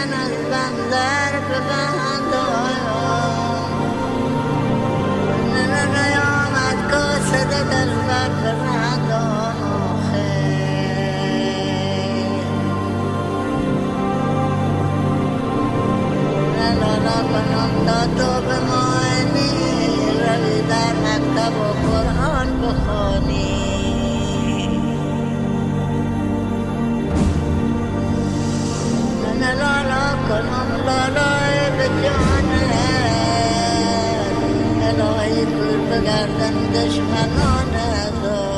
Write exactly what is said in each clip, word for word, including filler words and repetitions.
من از بندر به بندان نه نیامد کاسه دل بر به بندان کنم تا تو به معنی روی در مکتب و قرآن بخوانی من لالا کنم لالای به جانت الهی دور بگردن دشمنانت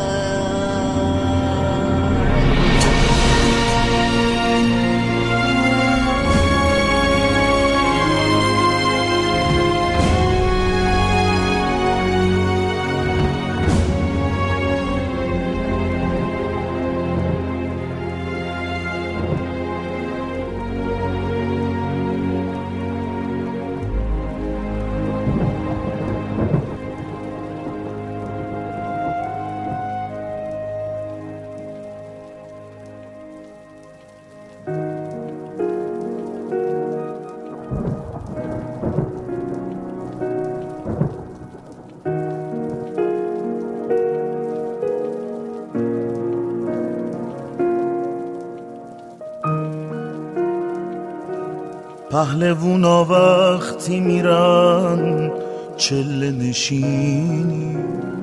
پهلوونا وقتی میرن چله نشینی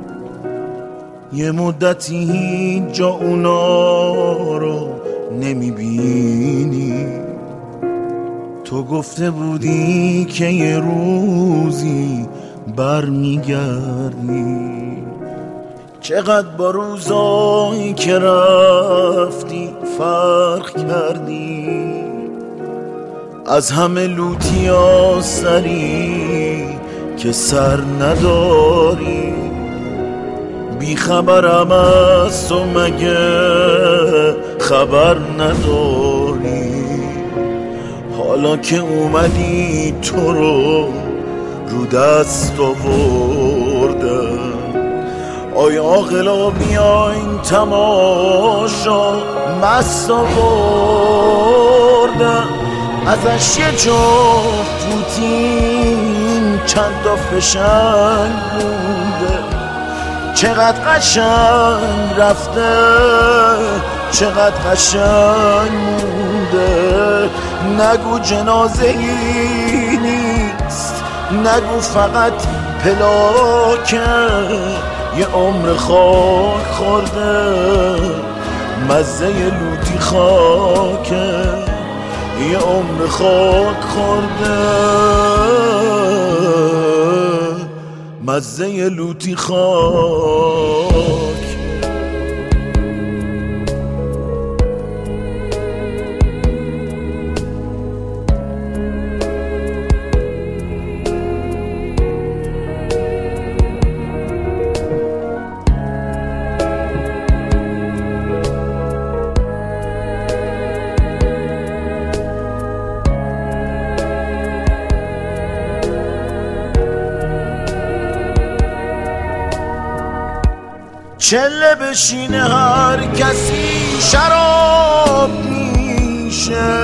یه مدتی هیچ جا اونا رو نمیبینی تو گفته بودی که یه روزی برمیگردی چقدر با روزایی که رفتی فرق کردی از همه لوتیا سری که سر نداری بی خبرم از تو مگه خبر نداری حالا که اومدی تو رو رو دست آوردم آیا عاقلا بیاین تماشا مست آوردم ازش یه جفت پوتین چند تا فشنگ مونده چقدر قشنگ رفته چقدر قشنگ مونده نگو جنازه ای نیست نگو فقط پلاکه یه عمر خاک خورده مزه لوتی خاکه یه عمر خاک خورده مزه لوتی خاک چله بشینه هر کسی شراب میشه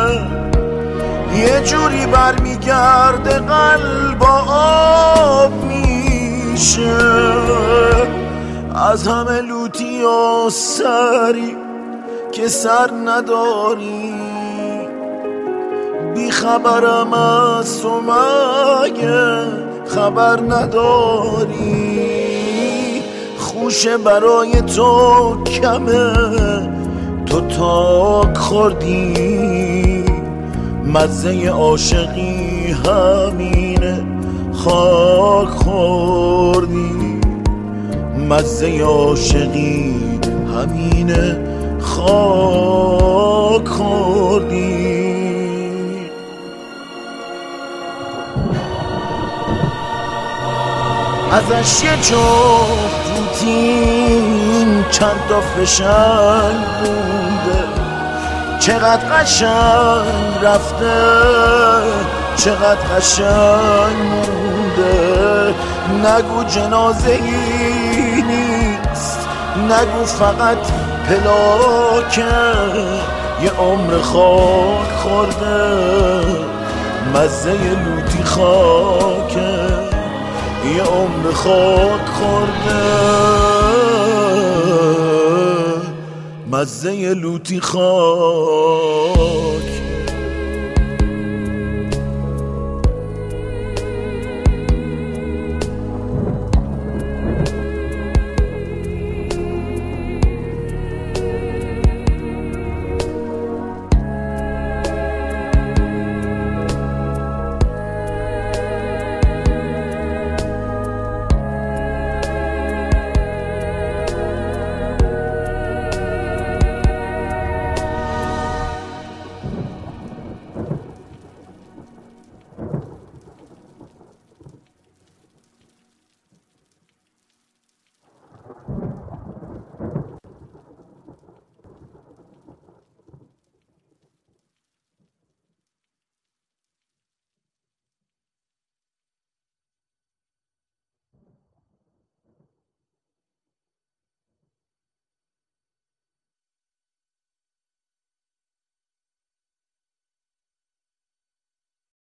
یه جوری برمیگرده قلب آب میشه از همه لوتی و سری که سر نداری بی خبرم از تو مگه خبر نداری خوشه برای تو کمه تو تاک خوردی مزه عاشقی همینه خاک خوردی مزه عاشقی همینه خاک خوردی ازش یه جفت پوتین چند تا فشنگ بونده چقدر قشنگ رفته چقدر قشنگ مونده نگو جنازه ای نیست نگو فقط پلاکه یه عمر خاک خورده مزه لوتی خاکه، یه عمر خاک خورده مزه لوتی خاک.